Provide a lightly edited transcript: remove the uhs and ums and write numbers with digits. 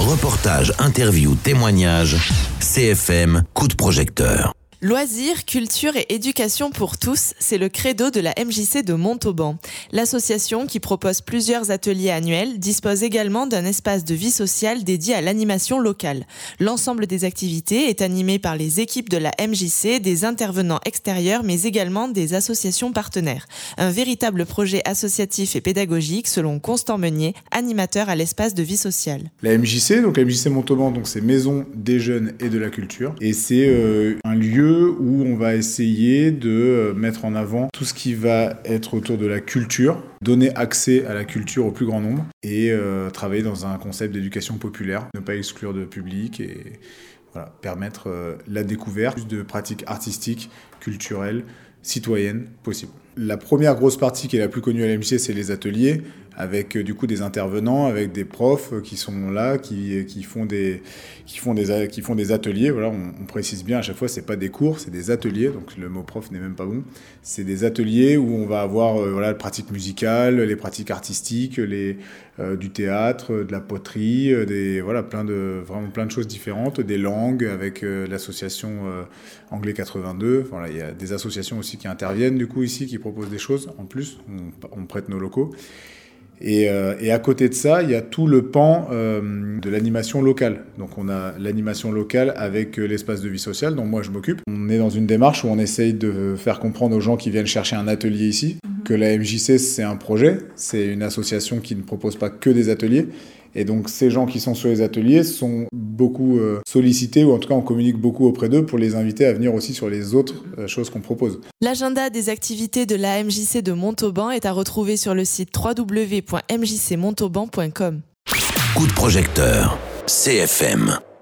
Reportages, interviews, témoignages, CFM, coup de projecteur. Loisirs, culture et éducation pour tous, c'est le credo de la MJC de Montauban. L'association, qui propose plusieurs ateliers annuels, dispose également d'un espace de vie sociale dédié à l'animation locale. L'ensemble des activités est animé par les équipes de la MJC, des intervenants extérieurs, mais également des associations partenaires. Un véritable projet associatif et pédagogique, selon Constant Meunier, animateur à l'espace de vie sociale. La MJC, donc la MJC Montauban, donc c'est Maison des Jeunes et de la Culture. Et c'est un lieu où on va essayer de mettre en avant tout ce qui va être autour de la culture, donner accès à la culture au plus grand nombre et travailler dans un concept d'éducation populaire, ne pas exclure de public et voilà, permettre la découverte de pratiques artistiques, culturelles, citoyennes possibles. La première grosse partie qui est la plus connue à l'MJC, c'est les ateliers, avec du coup des intervenants, avec des profs qui sont là, qui font des ateliers. Voilà, on précise bien à chaque fois, c'est pas des cours, c'est des ateliers. Donc le mot prof n'est même pas bon. C'est des ateliers où on va avoir la pratique musicale, les pratiques artistiques, du théâtre, de la poterie, vraiment plein de choses différentes, des langues avec l'association Anglais 82. Voilà, il y a des associations aussi qui interviennent du coup ici, qui proposent des choses. En plus, on prête nos locaux. Et à côté de ça, il y a tout le pan de l'animation locale. Donc on a l'animation locale avec l'espace de vie sociale dont moi je m'occupe. On est dans une démarche où on essaye de faire comprendre aux gens qui viennent chercher un atelier ici que la MJC c'est un projet, c'est une association qui ne propose pas que des ateliers. Et donc ces gens qui sont sur les ateliers sont beaucoup sollicités, ou en tout cas on communique beaucoup auprès d'eux pour les inviter à venir aussi sur les autres choses qu'on propose. L'agenda des activités de la MJC de Montauban est à retrouver sur le site www.mjcmontauban.com. Coup de projecteur, CFM.